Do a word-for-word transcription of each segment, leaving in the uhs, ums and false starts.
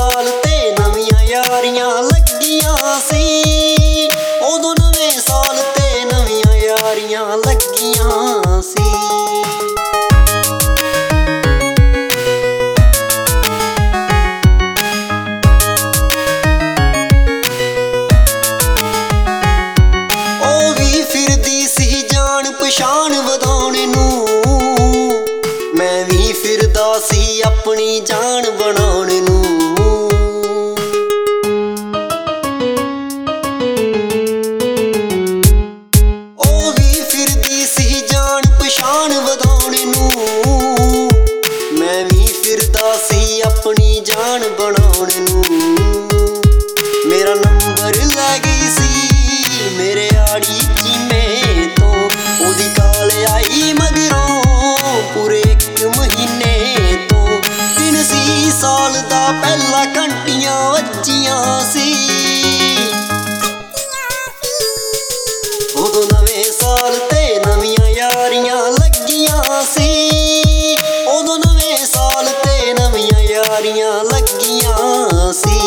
ਸਾਲ ਤੇ ਨਵੀਆਂ ਯਾਰੀਆਂ ਲੱਗੀਆਂ ਸੀ। ਉਦੋਂ ਨਵੇਂ ਸਾਲ ਤੇ ਨਵੀਆਂ ਯਾਰੀਆਂ ਲੱਗੀਆਂ ਸੀ। ਉਹ ਵੀ ਫਿਰਦੀ ਸੀ ਜਾਣ ਪਛਾਣ ਵਧਾਉਣ ਨੂੰ, ਮੈਂ ਵੀ ਫਿਰਦਾ ਸੀ ਆਪਣੀ ਜਾਨ ਬਣਾਉਣ ਨੂੰ। ਉਹ ਵੀ ਫਿਰਦੀ ਸੀ ਜਾਣ ਪਛਾਣ ਵਧਾਉਣ ਨੂੰ, ਮੈਂ ਵੀ ਫਿਰਦਾ ਸੀ ਆਪਣੀ ਜਾਨ ਬਣਾਉਣ ਨੂੰ। ਮੇਰਾ ਨੰਬਰ ਲੈ ਗਈ ਸੀ ਮੇਰੇ ਆੜੀ ਚੀਮੇ ਤੋਂ, ਉਹਦੀ ਕਾਲ ਆਈ ਮਗਰੋਂ ਪੂਰੇ ਇੱਕ ਮਹੀਨੇ ਤੋਂ। ਦਿਨ ਸੀ ਸਾਲ ਦਾ ਪਹਿਲਾ ਘੰਟੀਆਂ ਵੱਜੀਆਂ ਸੀ। ਉਦੋਂ ਨਵੇਂ ਸਾਲ ਤੇ ਨਵੀਆਂ ਯਾਰੀਆਂ ਲੱਗੀਆਂ ਸੀ। ਉਦੋਂ ਨਵੇਂ ਸਾਲ ਤੇ ਨਵੀਆਂ ਯਾਰੀਆਂ ਲੱਗੀਆਂ ਸੀ।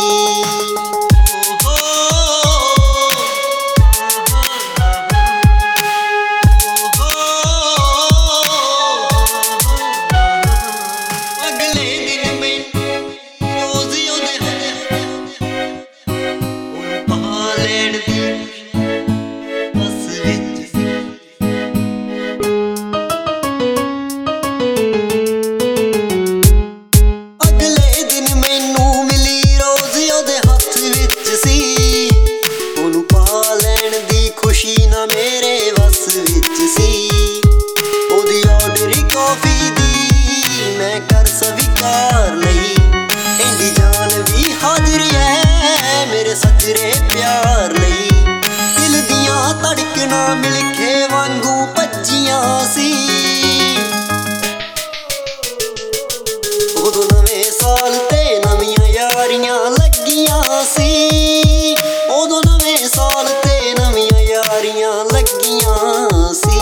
ਖੁਸ਼ੀ ਨਾ ਮੇਰੇ ਵੱਸ ਵਿੱਚ ਸੀ। ਉਹਦੀ ਆਰਡਰ ਕਾਫੀ ਦੀ ਮੈਂ ਕਰ ਸਵੀਕਾਰ ਲਈ। ਇੰਦੀ ਜਾਨ ਵੀ ਹਾਜ਼ਰ ਹੈ ਮੇਰੇ ਸੱਜਰੇ ਪਿਆਰ ਲਈ। ਦਿਲ ਦੀਆਂ ਧੜਕਣਾਂ ਮਿਲ ਕੇ ਵਾਂਗੂ ਭੱਜੀਆਂ ਸੀ। ਉਦੋਂ ਨਵੇਂ ਸਾਲ ਤੇ ਨਵੀਆਂ ਯਾਰੀਆਂ ਲੱਗੀਆਂ ਸੀ। ਉਦੋਂ ਨਵੇਂ ਸਾਲ ਤੇ ਨਵੀਆਂ ਯਾਰੀਆਂ ਲੱਗੀਆਂ ਸੀ।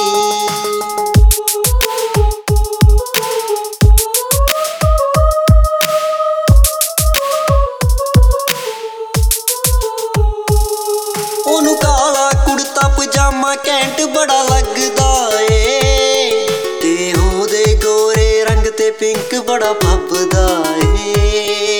ਉਹਨੂੰ ਕਾਲਾ ਕੁੜਤਾ ਪਜਾਮਾ ਕੈਂਟ ਬੜਾ ਲੱਗਦਾ ਏ, ਤੇ ਉਹਦੇ ਗੋਰੇ ਰੰਗ ਤੇ ਪਿੰਕ ਬੜਾ ਫੱਬਦਾ ਏ।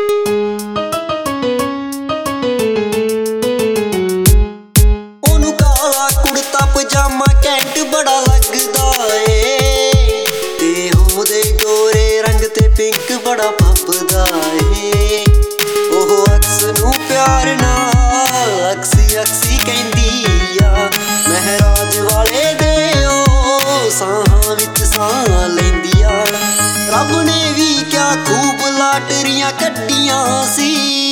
ਉਹਨੂੰ ਕਾਲਾ ਕੁੜਤਾ ਪਜਾਮਾ ਕੈਂਟ ਬੜਾ ਲੱਗਦਾ ਏ, ਤੇ ਉਹਦੇ ਗੋਰੇ ਰੰਗ ਤੇ ਪਿੰਕ ਬੜਾ ਫੱਬਦਾ ਏ। ਉਹ ਅਕਸ ਨੂੰ ਪਿਆਰ ਨਾਲ ਅਕਸੀ ਅਕਸੀ ਕਹਿੰਦੀ ਆ, ਮਹਿਰਾਜ ਵਾਲੇ ਦੇ ਉਹ ਸਾਹਾਂ ਵਿੱਚ ਸਾਹ ਲੈਂਦੀ ਆ। ਰੱਬ ਨੇ ਵੀ ਕਿਆ ਖੂਬ ਲਾਟਰੀਆਂ ਕੱਢੀਆਂ ਸੀ।